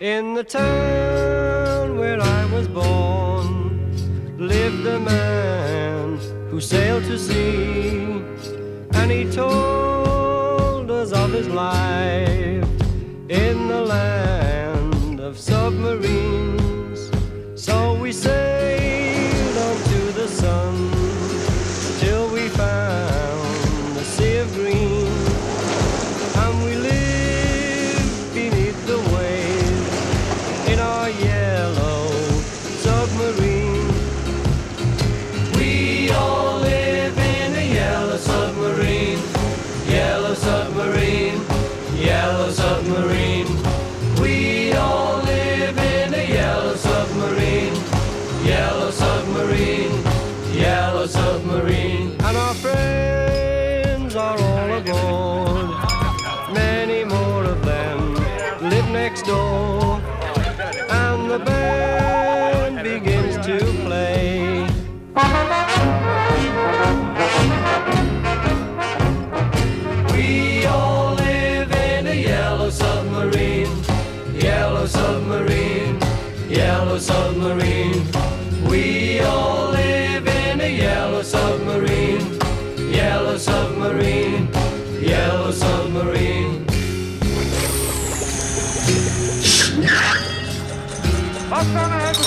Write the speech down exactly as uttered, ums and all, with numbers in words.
In the town where I was born lived a man who sailed to sea, and he told us of his life in the land of submarines. So we sailed on to the sun till we found the sea of green, and we lived beneath the waves in our yellow submarine. We all live in a yellow submarine, yellow submarine, yellow submarine. We all live in a yellow submarine, yellow submarine, yellow submarine. And our friends are all aboard, many more of them live next door, and the band begins to play. We all live in a yellow submarine, yellow submarine, yellow submarine. We all live in a yellow submarine, yellow submarine, yellow submarine. What's gonna happen?